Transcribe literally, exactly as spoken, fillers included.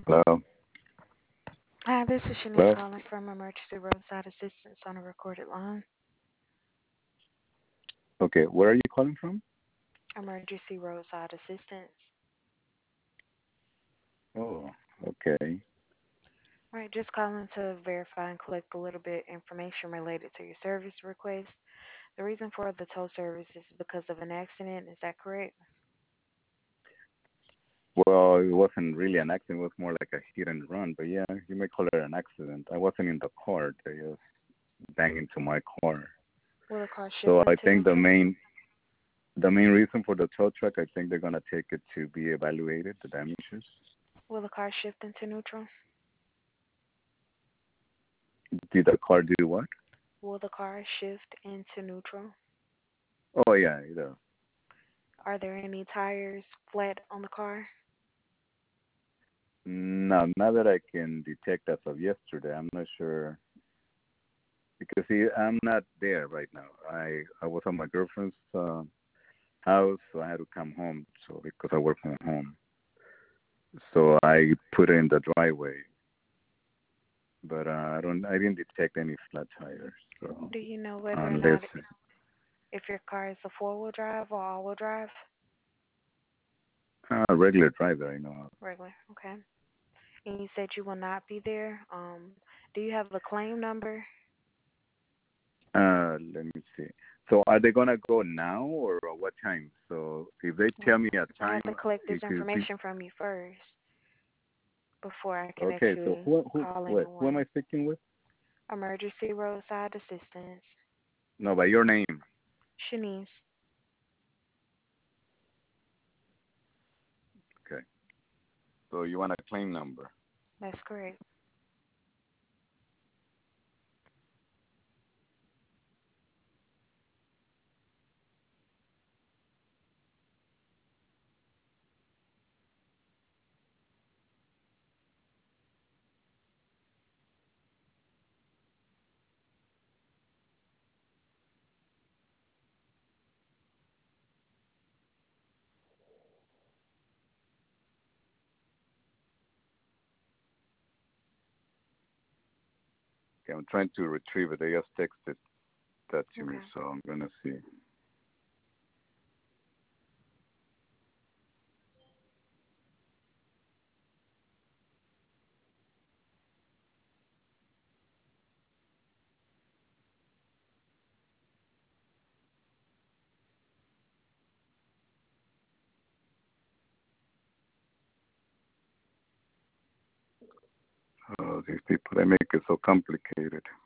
Hello. Hi, this is Shanice Hello. calling from Emergency Roadside Assistance on a recorded line. Okay, where are you calling from? Emergency Roadside Assistance. Oh, okay. Right, just calling to verify and collect a little bit information related to your service request. The reason for the tow service is because of an accident. Is that correct? Well, it wasn't really an accident. It was more like a hit and run. But yeah, you may call it an accident. I wasn't in the car. They just banged into my car. Will the car shift So I into think the neutral? main the main reason for the tow truck, I think they're gonna take it to be evaluated, the damages. Will the car shift into neutral? Did the car do what? Will the car shift into neutral? Oh yeah, it does. Are there any tires flat on the car? No, not that I can detect as of yesterday. I'm not sure because see, I'm not there right now. I I was at my girlfriend's uh, house, so I had to come home. So because I work from home, so I put it in the driveway. But uh, I don't, I didn't detect any flat tires. So Do you know whether or unless not if your car is a four-wheel drive or all-wheel drive? uh, regular driver, I know. Regular, okay. And you said you will not be there. Um, do you have a claim number? Uh, let me see. So are they gonna go now or what time? So if they tell me a I time, have to collect this it could be information from you first before I can okay. So actually who who call wait, who am anyone. I speaking with? Emergency roadside assistance. No, by your name. Shanice. Okay. So you want a claim number? That's correct. Okay, I'm trying to retrieve it. They just texted that to me, Okay. so I'm gonna see. Oh, these people, they make it so complicated.